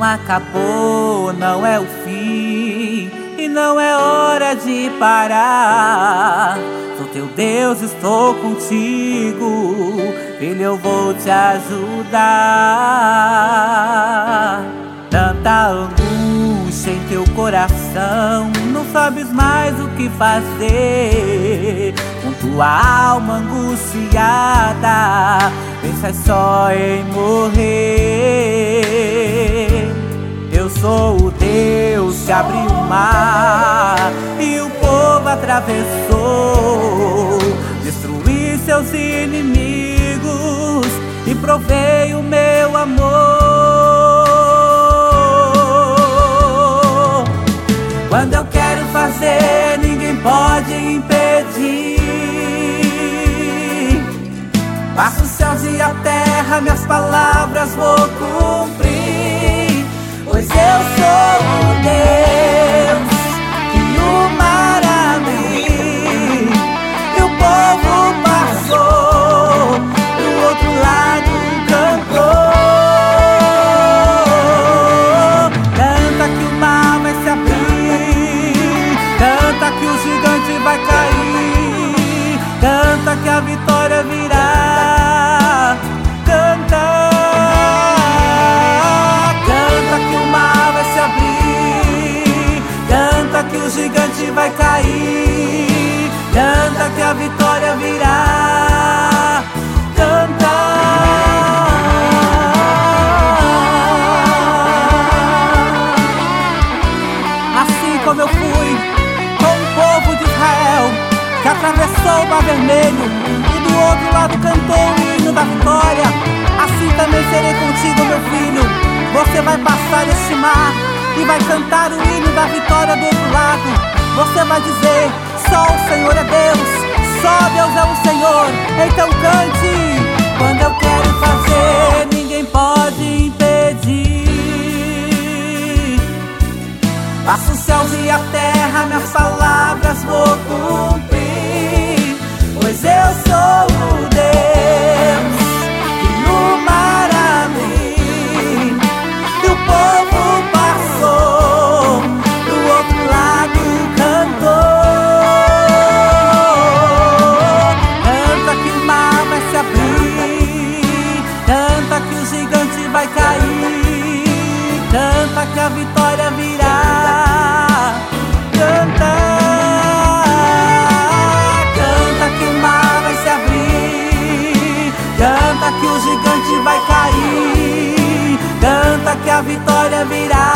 acabou, não é o fim e não é hora de parar. Sou teu Deus, estou contigo, filho, eu vou te ajudar. Tanta angústia em teu coração, não sabes mais o que fazer. Com tua alma angustiada, pensas só em morrer. Eu sou o Deus que abriu o mar e o povo atravessou. Destruí seus inimigos e provei o meu amor. Quando eu quero fazer, ninguém pode impedir. Faço os céus e a terra, minhas palavras vou cumprir. Pois eu sou o Deus que o mar abriu e o povo passou, do outro lado cantou. Canta que o mar vai se abrir, canta que o gigante vai cair, canta que a vitória virá. Que o gigante vai cair, canta que a vitória virá. Canta. Assim como eu fui com o povo de Israel, que atravessou o Mar Vermelho e do outro lado cantou o hino da vitória, assim também serei contigo, meu filho. Você vai passar este mar e vai cantar o hino da vitória do outro lado. Você vai dizer: só o Senhor é Deus, só Deus é o Senhor. Então cante. Quando eu quero fazer, ninguém pode impedir. Faço os céus e a terra, minhas palavras vou cumprir. Pois eu sou o Deus que no mar abriu e o povo passou, do outro lado cantou. Canta que o mar vai se abrir, canta que o gigante vai cair, canta que a vitória virá. Canta, canta que o mar vai se abrir, canta que o gigante vai cair, canta que a vitória virá.